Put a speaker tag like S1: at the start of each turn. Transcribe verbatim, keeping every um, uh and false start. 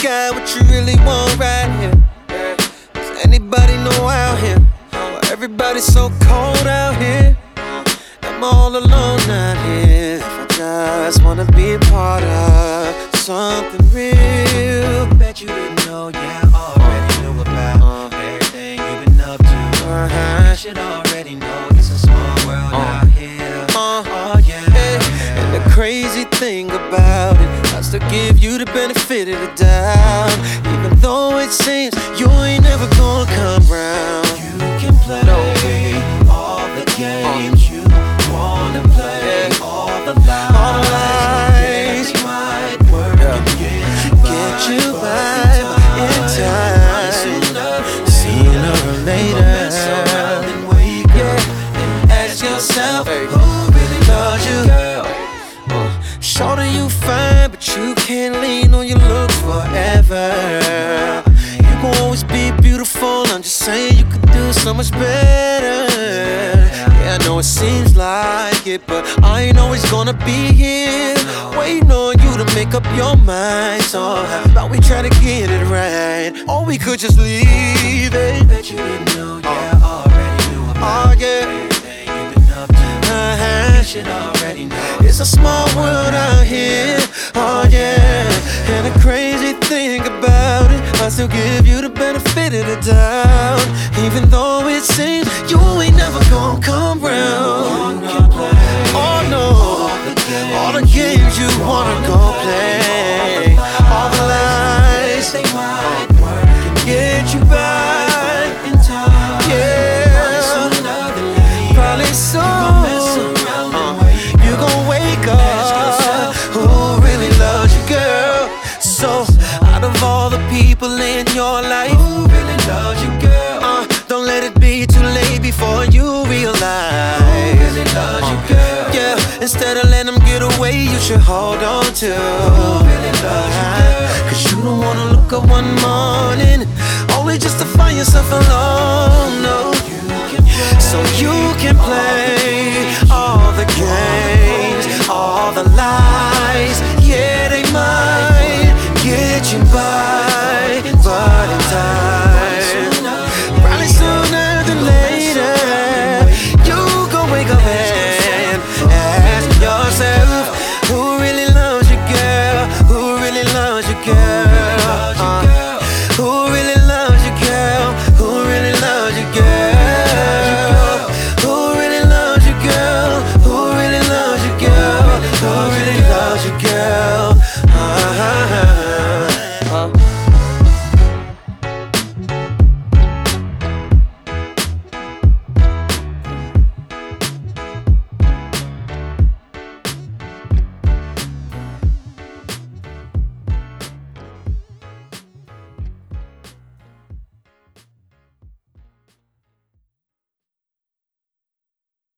S1: got what you really want right here? Does anybody know out here? Well, everybody's so cold out here. I'm all alone out here. I just wanna be a part of something real. Bet you didn't know, yeah, I already knew about uh, everything you've been up to. Uh-huh. You should already know it's a small world uh, out here. Uh, oh yeah. yeah. And the crazy thing about it, I still give you the benefit of the doubt. Even though it seems you ain't never gonna come round. You can play no. all the games uh, you wanna play, yeah. all the lies, all the lies. Yeah, might work yeah. and get you by, get you by in time. Sooner, sooner or later, and wake yeah. and ask yourself, hey. who really loves you? Girl, uh, shorter you fine, but you can't lean on your looks forever. You gon' always be beautiful. I'm just saying you could do so much better. Yeah, I know it seems like it, but I ain't always gonna be here waiting on you to make up your mind. So how about we try to get it right? Or we could just leave it. Bet you didn't know, yeah, I already knew about oh, yeah. everything you've been up to. Uh-huh. You should already know. It's a small world out here, oh yeah. And the crazy thing about it, I still give you the benefit of the doubt. Even though it seems you ain't never gonna come round. Oh no, all the games you wanna go play, all the lies they might work and get you by in time. Yeah, probably soon uh, you gon' wake up. Who really loves you, girl? So out of all the people in your life, who really loves you, girl? Uh, don't let it be too late before you realize who really loves you, girl. Yeah, instead of letting them get away, you should hold on to who really loves you, girl. Cause you don't wanna look up one morning only just to find yourself alone. No, so you can play all the games, all the lies. Yeah, they might get you by, but in time